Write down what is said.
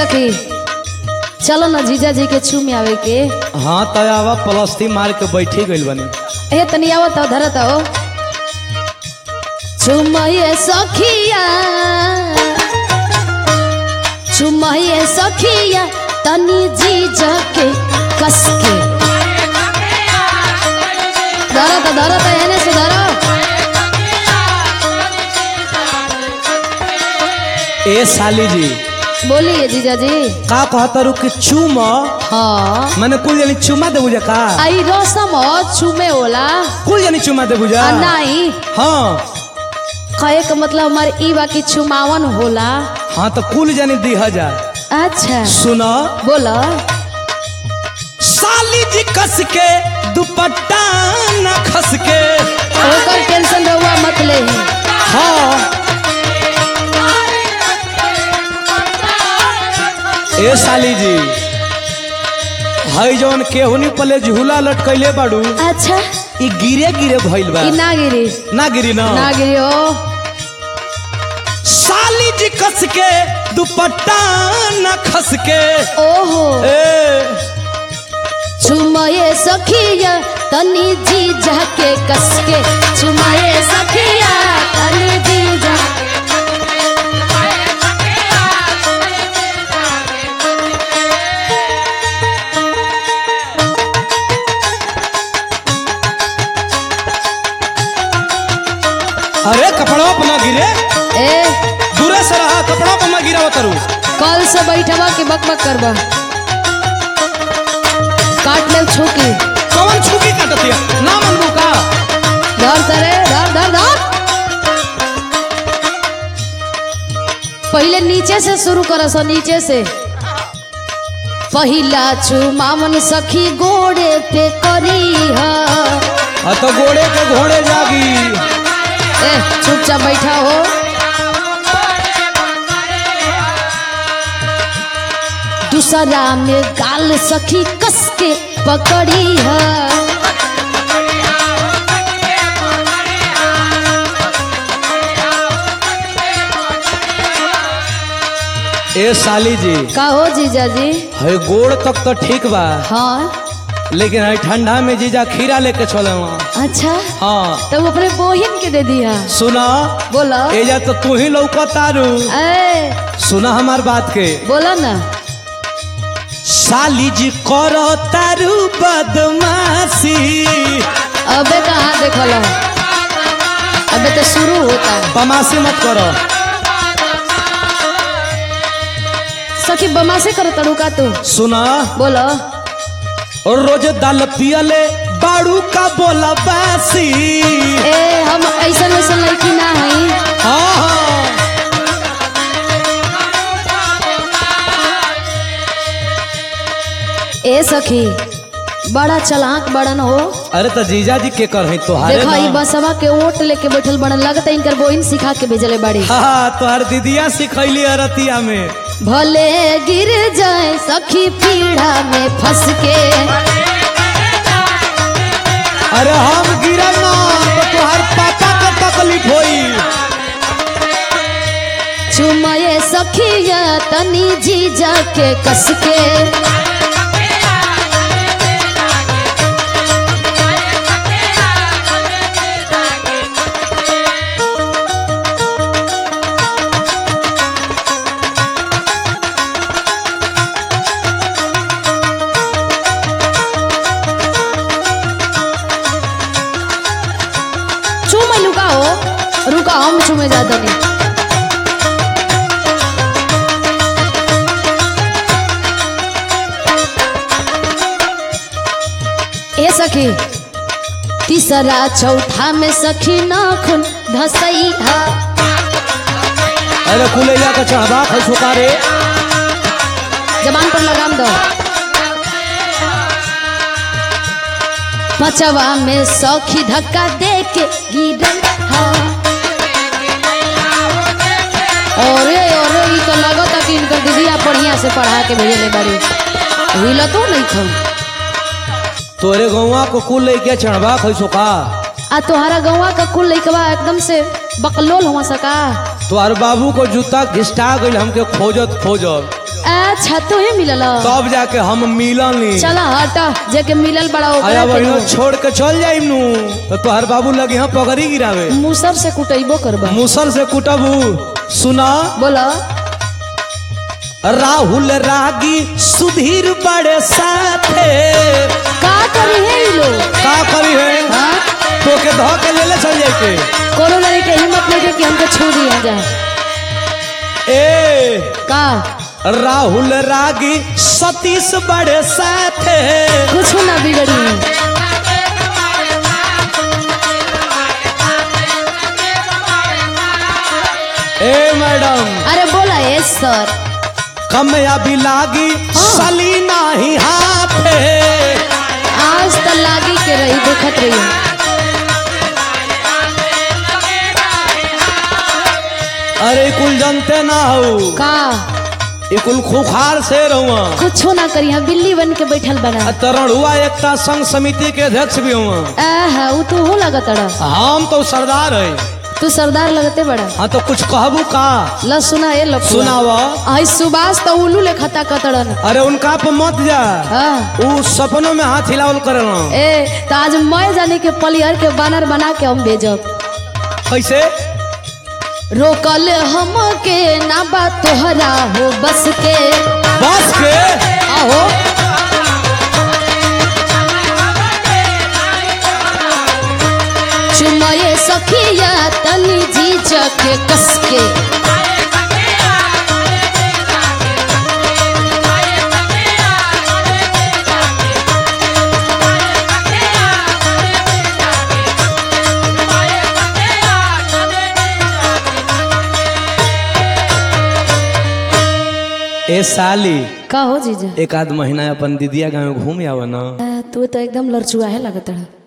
सखी चलो ना जीजा जी के छू में आवे के। हाँ तो आवा प्लस्ती मार के बैठी गइल बनी। ए तनी आवत हो धरत हो चुमये सखिया चुमये सखिया तनी जीजा के कस के धरत एने से धरो। ए साली जी बोलिए जीजा जी। का कहता रू कि चूम हाँ मैंने कुल जानी चुमा दे बुझा का आई रसम छुमे होला कुल जानी चुमा दे बुझा नहीं हाँ कहे का मतलब हमारे ई बाकी छुमावन होला। हाँ तो कुल जानी 2000। अच्छा सुनो बोला साली जी कस के दुपट्टा न खस के ओकर टेंशन रहुआ मत ले। हाँ ए साली जी हई जौन केहुनी पले झूला लटकैले बाड़ू अच्छा ई गिरे गिरे भइल बा। ई ना गिरी ना गिरी ना हो साली जी कस के दुपट्टा न खस के ओहो ए चुमाए सखिया तनी जीजा के कस के चुमाए सखिया तनी जीजा। अरे कपड़ा पर ना गिरे ए दूरे से रहा कपड़ा पर ना गिरा करू। कल से बैठवा के बकबक करबा काट ले छुकी कौन छुकी काटतिया ना मनबू का धर तरे धर पहले नीचे से शुरू करस नीचे से पहिला चुमावन सखी गोड़े पे करी हा तो गोड़े के घोड़े जागी। ए चुपचाप बैठा हो दूसरा में गाल सखी कस के पकड़ी है। ए साली जी का हो जीजा जी। है गोड़ तक तो ठीक बा हाँ लेकिन है ठंडा में जीजा खीरा लेके चले वहाँ। अच्छा हाँ तो अपने बोहिन के दे दिया। सुना बोला एजा तो तू ही लौकतारू। ए सुना हमार बात के बोला ना साली जी करो तारू बदमाशी। अबे कहाँ देखल अबे तो शुरू होता है। बदमाशी मत करो सखी बमासे करो तड़ुका तू। सुना बोलो और रोज दाल पियले बाड़ू का बोला बासी। ए हम ऐसा वैसा लड़की ना है। हाँ हाँ ए सखी बड़ा चलाक बड़न हो। अरे तो जीजा जी के कर है तोहारे देखा ई ना। बसवा के ओट लेके बैठल बड़न लगता इनकर बोइन सिखा के भेजले बड़ी। हाँ तोहर दीदिया सिखैली अरतिया में। भले गिर जाए सखी पीढ़ा में फंस के। अरे हम गिरम ना तो तोहर पापा का तकलीफ होई। चुमाए सखिया तनी जीजा के कस के रुका हम छुमे ज्यादा नहीं। ए सखी तीसरा चौथा में सखी नाखून धसई हा। अरे कुलैया का चढ़वा है सुकारे जबान पर लगाम दो। पचवा में सौखी धक्का दे के गिरल हा। और ई तो लगता कि इनकर दीदिया बढ़िया से पढ़ा के भेजले बाड़ी। हिला तो नहीं खम तोरे गौवा को कुल लेके चढ़वा है सुका। आ तोहरा गौवा का कुल लइकवा एकदम से बकलोल हुआ सका। तोहर बाबू को जूता घिस्टा गई हमके खोजत खोजत। अच्छा तो ही मिलल। तब जाके हम मिलनी। चला हटा जेके मिलल बड़ा आया ओकरा बहिनो के छोड़ के चल जाइम नु तो तोहर बाबू लगे यहाँ पगड़ी गिरावे। मुसर से कुटैबो करबा। मुसल से कुटबू। सुना बोला राहुल रागी सुधीर बड़े साथे का करी है ई लोग। का करी है हाँ तो के धो के ले चल जाए के कोनो लड़की के हिम्मत नहीं कि हमको छू दिया जाए। ए का राहुल रागी सतीश बड़े साथे कुछ ना बिगड़ी। ए मैडम अरे बोला ए सर कमयाबी लागी सली नाही हाथे। आज तो लागी के रही देखत रही। अरे कुल जनते ना हो का कुल खुखार से रहुआ कुछ ना करी हम बिल्ली बन के बैठल बना। तरण हुआ एकता संघ समिति के अध्यक्ष भी हुआ। वो तो हो लगत रहा। हम तो सरदार है। तू सरदार लगते बड़ा। हाँ तो कुछ कहबू का ल सुना ए लफुआ। सुनावा। आई सुबास तो उल्लू लेखता कतड़न। अरे उनका पे मत जा। हाँ वो सपनों में हाथ हिलावल करेला। ए तो आज मैं जाने के पलियर के बानर बना के हम भेजब। कैसे रोकल हम के ना बा तोहरा हो बस के। बस के आहो चुमाए सखिया तनी जी के कस के। ए साली का हो जीजा। एक आध महीना अपन दीदिया गाँव घूम आवा ना। तू तो एकदम लड़चुआ है लगता है।